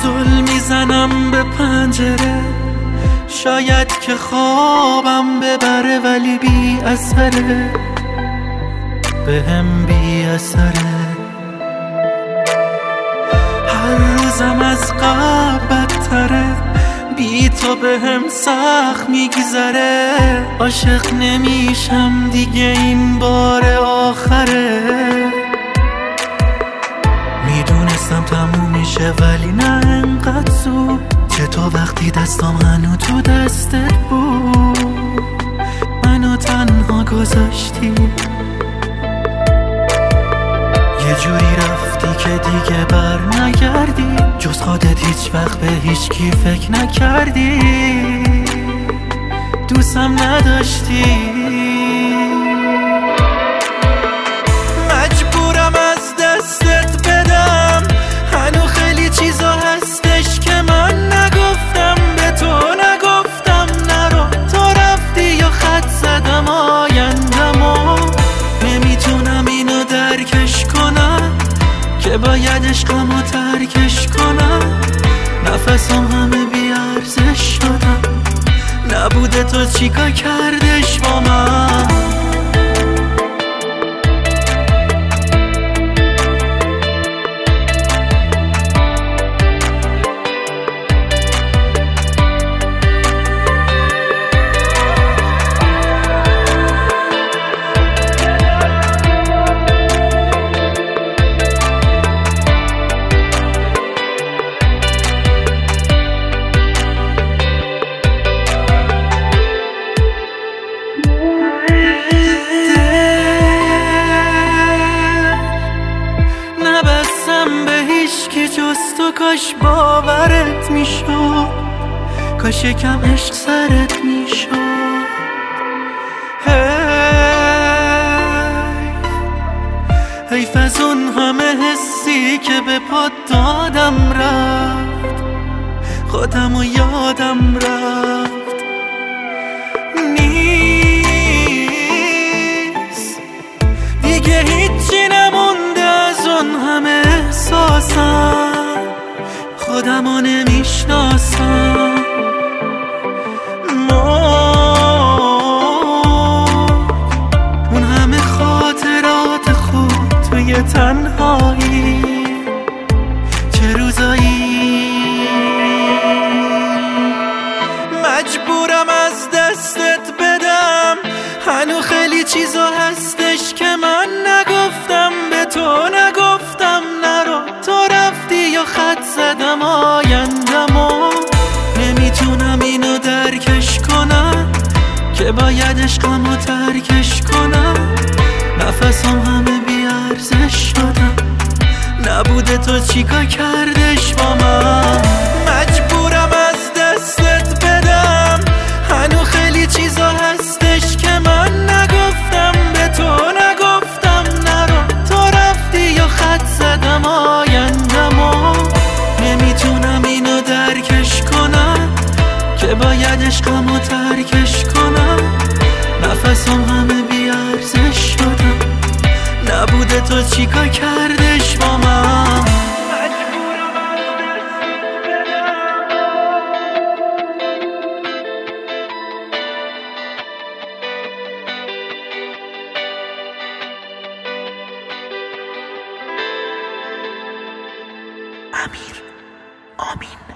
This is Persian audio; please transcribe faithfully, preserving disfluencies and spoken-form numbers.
زل میزنم به پنجره، شاید که خوابم ببره ولی بی اثره، به هم بی اثره. هر روزم از قبل بدتره، بی تو به هم سخت میگذره. عاشق نمیشم دیگه، این بار آخره. میدونستم تموم میشه ولی نه انقدر زود. چطور وقتی دستم هنو تو دستت بود منو تنها گذاشتی؟ یه جوری رفتی که دیگه بر نگردی، جز خودت هیچ وقت به هیچ کی فکر نکردی. دوستم نداشتی. مجبورم از دستت بدم، هنو خیلی چیزا هستش که من نگفتم، به تو نگفتم. نرو، تو رفتی یا خط زدم آیندمو. نمیتونم اینو درکش کنم که باید عشقمو ترکش کنم. نفسم همه بیارزش شدم، نبوده تو چیکار کردش با من. کاش باورت میشد، کاش یکم عشق سرت میشد. حیف از اون همه حسی که به پات دادم رفت، خودم و یادم رفت. نیست دیگه هیچی نمونده از اون همه احساسم، خودمو نمیشناسم. اون همه خاطرات خود توی تنهایی، چه روزایی. مجبورم از دستت بدم، هنو خیلی چیزا هستش که من نگفتم، به تو نگفتم. نرو، تو رفتی یا خط زدم آیندمو. نمیتونم اینو درکش کنم که باید عشقمو ترکش کنم. نفسم همه بیارزش شدم، نبوده تو چیکار کردش با من. مجبورم از دستت بدم، هنو خیلی چیزا هستش که من نگفتم، به تو نگفتم. نرو، تو رفتی یا خط زدم آیندمو. نمیتونم اینو درکش کنم که باید عشقمو ترکش کنم. نفسم همه بیارزش شدم، نبوده تو چیکار کردش با من. امیر آمین.